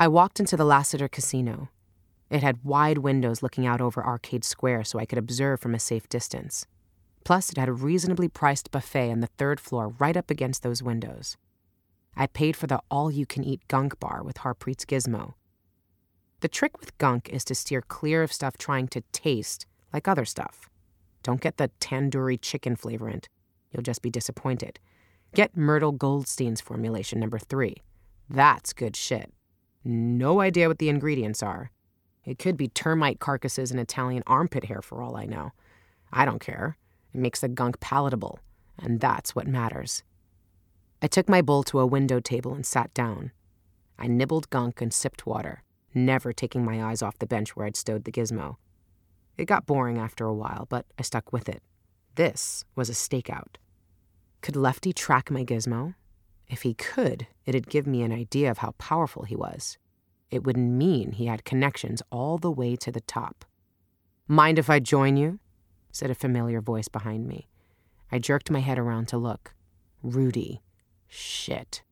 I walked into the Lassiter Casino. It had wide windows looking out over Arcade Square so I could observe from a safe distance. Plus, it had a reasonably priced buffet on the third floor right up against those windows. I paid for the all-you-can-eat gunk bar with Harpreet's Gizmo. The trick with gunk is to steer clear of stuff trying to taste like other stuff. Don't get the tandoori chicken flavorant. You'll just be disappointed. Get Myrtle Goldstein's formulation number 3. That's good shit. No idea what the ingredients are. It could be termite carcasses and Italian armpit hair for all I know. I don't care. It makes the gunk palatable, and that's what matters. I took my bowl to a window table and sat down. I nibbled gunk and sipped water, never taking my eyes off the bench where I'd stowed the gizmo. It got boring after a while, but I stuck with it. This was a stakeout. Could Lefty track my gizmo? If he could, it'd give me an idea of how powerful he was. It would mean he had connections all the way to the top. "Mind if I join you?" said a familiar voice behind me. I jerked my head around to look. Rudy. Shit.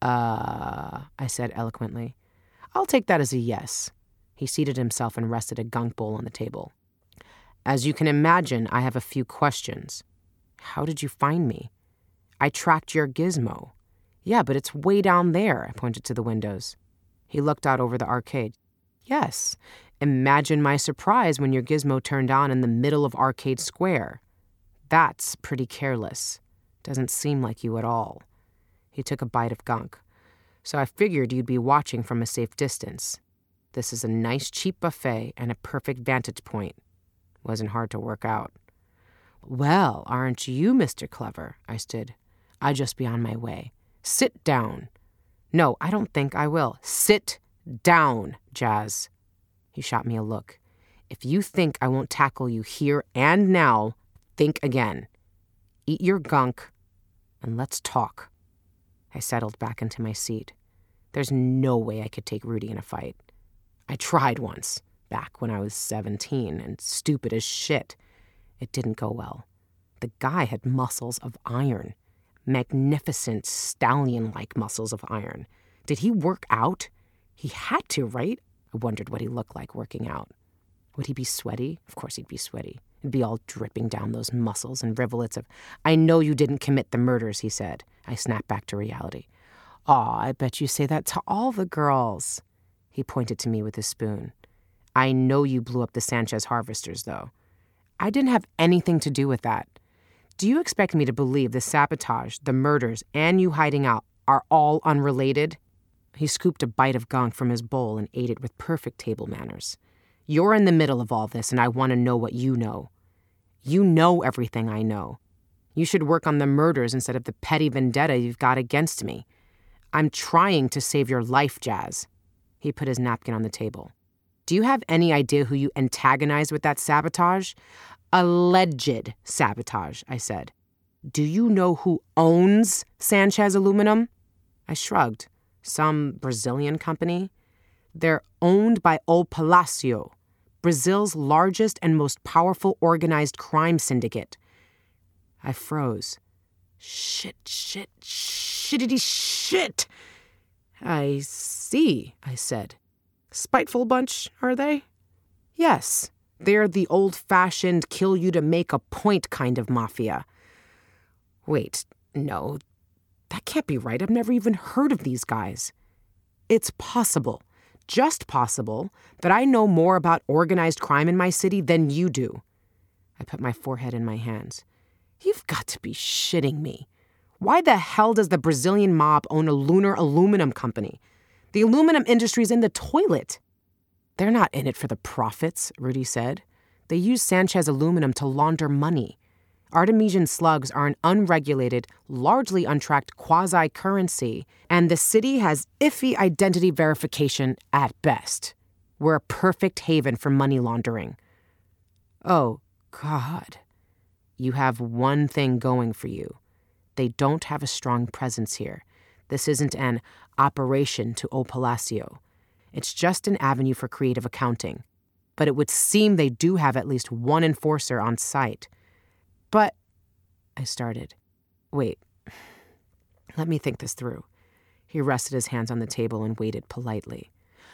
I said eloquently. "I'll take that as a yes." He seated himself and rested a gunk bowl on the table. "As you can imagine, I have a few questions." "How did you find me?" "I tracked your gizmo." "Yeah, but it's way down there," I pointed to the windows. He looked out over the arcade. "Yes. Imagine my surprise when your gizmo turned on in the middle of Arcade Square. That's pretty careless. Doesn't seem like you at all." He took a bite of gunk. "So I figured you'd be watching from a safe distance. This is a nice cheap buffet and a perfect vantage point. Wasn't hard to work out." "Well, aren't you, Mr. Clever?" I stood. "I'd just be on my way. Sit down." "No, I don't think I will." "Sit down, Jazz." He shot me a look. "If you think I won't tackle you here and now, think again. Eat your gunk, and let's talk." I settled back into my seat. There's no way I could take Rudy in a fight. I tried once, back when I was 17 and stupid as shit. It didn't go well. The guy had muscles of iron. Magnificent, stallion-like muscles of iron. Did he work out? He had to, right? I wondered what he looked like working out. Would he be sweaty? Of course he'd be sweaty. It'd be all dripping down those muscles and rivulets of, "I know you didn't commit the murders," he said. I snapped back to reality. "Aw, I bet you say that to all the girls." He pointed to me with his spoon. "I know you blew up the Sanchez harvesters, though." "I didn't have anything to do with that." "Do you expect me to believe the sabotage, the murders, and you hiding out are all unrelated?" He scooped a bite of gunk from his bowl and ate it with perfect table manners. "You're in the middle of all this, and I want to know what you know." "You know everything I know. You should work on the murders instead of the petty vendetta you've got against me. I'm trying to save your life, Jazz." He put his napkin on the table. "Do you have any idea who you antagonized with that sabotage?" "Alleged sabotage," I said. "Do you know who owns Sanchez Aluminum?" I shrugged. "Some Brazilian company?" "They're owned by O Palacio, Brazil's largest and most powerful organized crime syndicate." I froze. Shitty shit. "I see," I said. "Spiteful bunch, are they?" "Yes. They're the old-fashioned kill-you-to-make-a-point kind of mafia." "Wait, no, that can't be right. I've never even heard of these guys." "It's possible, just possible, that I know more about organized crime in my city than you do." I put my forehead in my hands. "You've got to be shitting me. Why the hell does the Brazilian mob own a lunar aluminum company? The aluminum industry's in the toilet." "They're not in it for the profits," Rudy said. "They use Sanchez Aluminum to launder money. Artemisian slugs are an unregulated, largely untracked quasi-currency, and the city has iffy identity verification at best. We're a perfect haven for money laundering." "Oh, God." "You have one thing going for you. They don't have a strong presence here. This isn't an operation to O Palacio. It's just an avenue for creative accounting. But it would seem they do have at least one enforcer on site." "But," I started. "Wait, let me think this through." He rested his hands on the table and waited politely.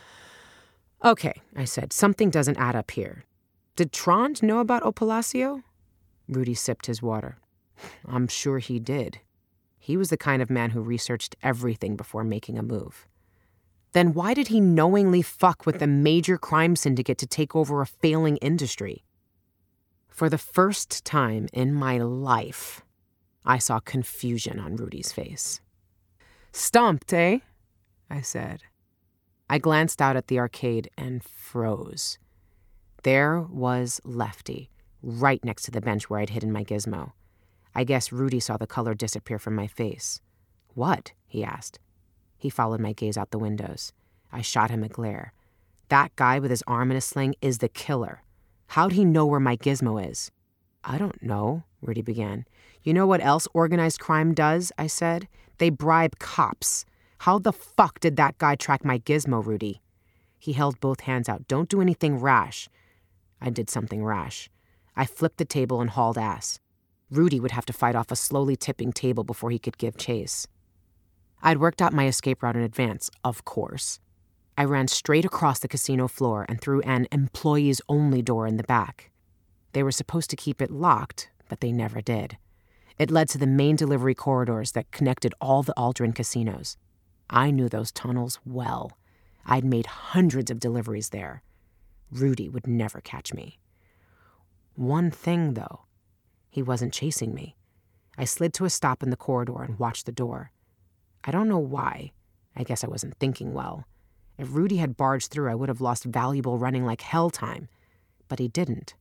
Okay, I said, something doesn't add up here. Did Trond know about O Palacio? Rudy sipped his water. I'm sure he did. He was the kind of man who researched everything before making a move. Then why did he knowingly fuck with a major crime syndicate to take over a failing industry? For the first time in my life, I saw confusion on Rudy's face. Stumped, eh? I said. I glanced out at the arcade and froze. There was Lefty, right next to the bench where I'd hidden my gizmo. I guess Rudy saw the color disappear from my face. What? He asked. He followed my gaze out the windows. I shot him a glare. That guy with his arm in a sling is the killer. How'd he know where my gizmo is? I don't know, Rudy began. You know what else organized crime does? I said. They bribe cops. How the fuck did that guy track my gizmo, Rudy? He held both hands out. Don't do anything rash. I did something rash. I flipped the table and hauled ass. Rudy would have to fight off a slowly tipping table before he could give chase. I'd worked out my escape route in advance, of course. I ran straight across the casino floor and through an employees-only door in the back. They were supposed to keep it locked, but they never did. It led to the main delivery corridors that connected all the Aldrin casinos. I knew those tunnels well. I'd made hundreds of deliveries there. Rudy would never catch me. One thing, though. He wasn't chasing me. I slid to a stop in the corridor and watched the door. I don't know why. I guess I wasn't thinking well. If Rudy had barged through, I would have lost valuable running like hell time. But he didn't.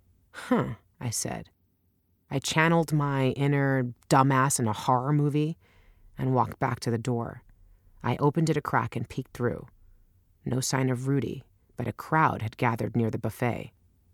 I said. I channeled my inner dumbass in a horror movie and walked back to the door. I opened it a crack and peeked through. No sign of Rudy, but a crowd had gathered near the buffet.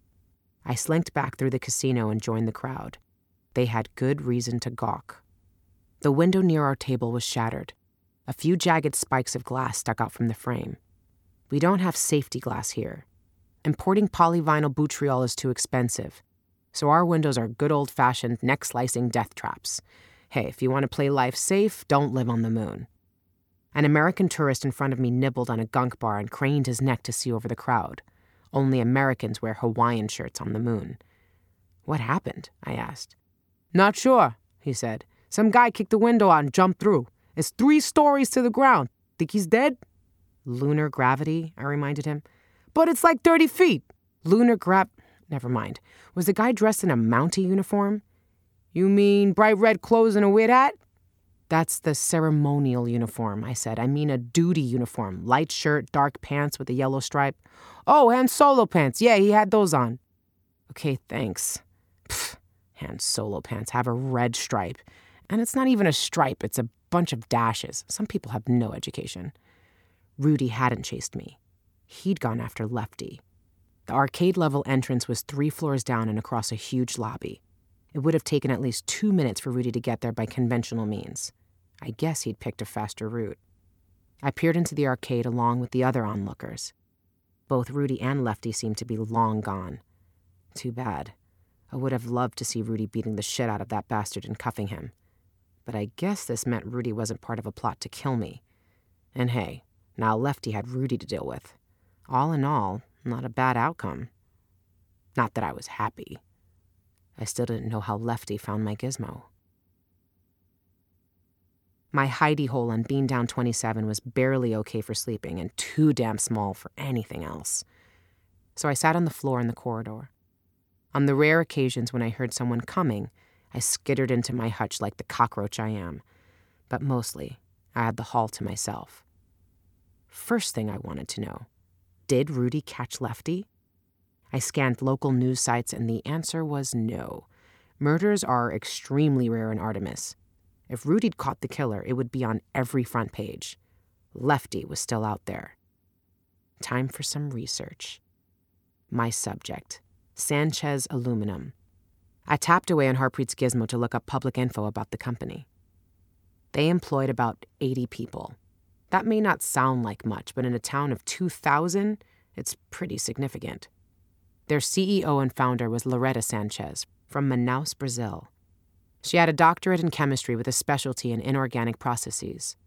I slinked back through the casino and joined the crowd. They had good reason to gawk. The window near our table was shattered. A few jagged spikes of glass stuck out from the frame. We don't have safety glass here. Importing polyvinyl butriol is too expensive, so our windows are good old-fashioned neck-slicing death traps. Hey, if you want to play life safe, don't live on the moon. An American tourist in front of me nibbled on a gunk bar and craned his neck to see over the crowd. Only Americans wear Hawaiian shirts on the moon. What happened? I asked. Not sure, he said. Some guy kicked the window out and jumped through. It's 3 stories to the ground. Think he's dead? Lunar gravity, I reminded him. But it's like 30 feet. Never mind. Was the guy dressed in a Mountie uniform? You mean bright red clothes and a weird hat? That's the ceremonial uniform, I said. I mean a duty uniform. Light shirt, dark pants with a yellow stripe. Oh, Han Solo pants. Yeah, he had those on. Okay, thanks. Pfft, Han Solo pants have a red stripe. And it's not even a stripe, it's a bunch of dashes. Some people have no education. Rudy hadn't chased me. He'd gone after Lefty. The arcade-level entrance was 3 floors down and across a huge lobby. It would have taken at least 2 minutes for Rudy to get there by conventional means. I guess he'd picked a faster route. I peered into the arcade along with the other onlookers. Both Rudy and Lefty seemed to be long gone. Too bad. I would have loved to see Rudy beating the shit out of that bastard and cuffing him. But I guess this meant Rudy wasn't part of a plot to kill me. And hey, now Lefty had Rudy to deal with. All in all, not a bad outcome. Not that I was happy. I still didn't know how Lefty found my gizmo. My hidey hole on Beandown 27 was barely okay for sleeping and too damn small for anything else. So I sat on the floor in the corridor. On the rare occasions when I heard someone coming, I skittered into my hutch like the cockroach I am. But mostly, I had the hall to myself. First thing I wanted to know, did Rudy catch Lefty? I scanned local news sites and the answer was no. Murders are extremely rare in Artemis. If Rudy'd caught the killer, it would be on every front page. Lefty was still out there. Time for some research. My subject, Sanchez Aluminum. I tapped away on Harpreet's gizmo to look up public info about the company. They employed about 80 people. That may not sound like much, but in a town of 2,000, it's pretty significant. Their CEO and founder was Loretta Sanchez from Manaus, Brazil. She had a doctorate in chemistry with a specialty in inorganic processes.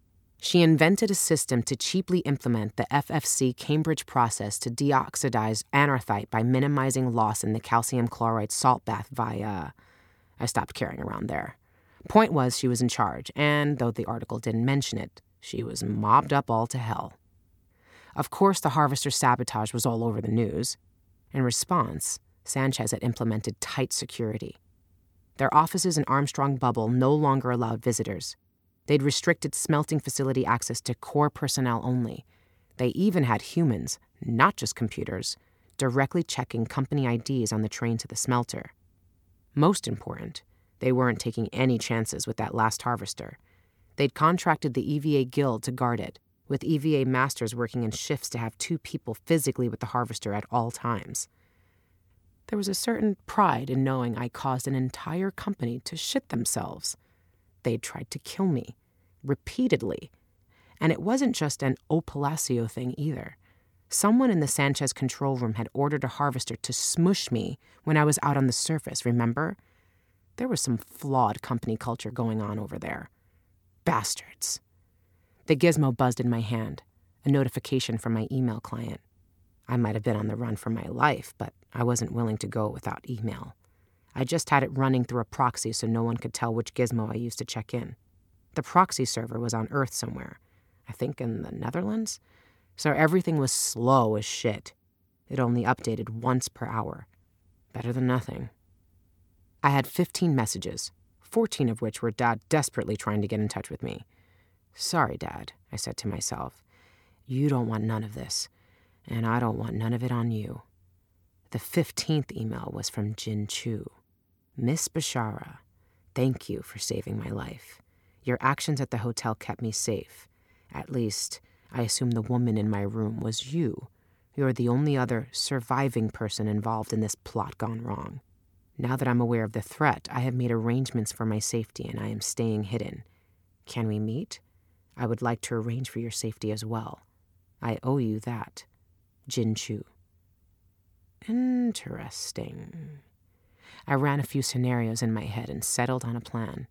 She invented a system to cheaply implement the FFC Cambridge process to deoxidize anorthite by minimizing loss in the calcium chloride salt bath via... I stopped carrying around there. Point was, she was in charge, and though the article didn't mention it, she was mobbed up all to hell. Of course, the Harvester sabotage was all over the news. In response, Sanchez had implemented tight security. Their offices in Armstrong Bubble no longer allowed visitors. They'd restricted smelting facility access to core personnel only. They even had humans, not just computers, directly checking company IDs on the train to the smelter. Most important, they weren't taking any chances with that last harvester. They'd contracted the EVA Guild to guard it, with EVA masters working in shifts to have 2 people physically with the harvester at all times. There was a certain pride in knowing I caused an entire company to shit themselves. They'd tried to kill me, repeatedly. And it wasn't just an O Palacio thing either. Someone in the Sanchez control room had ordered a harvester to smush me when I was out on the surface, remember? There was some flawed company culture going on over there. Bastards. The gizmo buzzed in my hand, a notification from my email client. I might have been on the run for my life, but I wasn't willing to go without email. I just had it running through a proxy so no one could tell which gizmo I used to check in. The proxy server was on Earth somewhere, I think in the Netherlands, so everything was slow as shit. It only updated once per hour. Better than nothing. I had 15 messages, 14 of which were Dad desperately trying to get in touch with me. Sorry, Dad, I said to myself. You don't want none of this, and I don't want none of it on you. The 15th email was from Jin Chu. Miss Bashara, thank you for saving my life. Your actions at the hotel kept me safe. At least, I assume the woman in my room was you. You're the only other surviving person involved in this plot gone wrong. Now that I'm aware of the threat, I have made arrangements for my safety and I am staying hidden. Can we meet? I would like to arrange for your safety as well. I owe you that. Jin Chu. Interesting. I ran a few scenarios in my head and settled on a plan.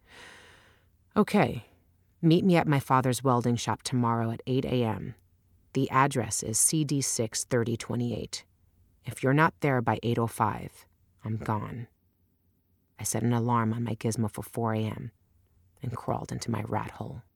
Okay, meet me at my father's welding shop tomorrow at 8 a.m. The address is CD6 3028. If you're not there by 8:05, I'm gone. I set an alarm on my gizmo for 4 a.m. and crawled into my rat hole.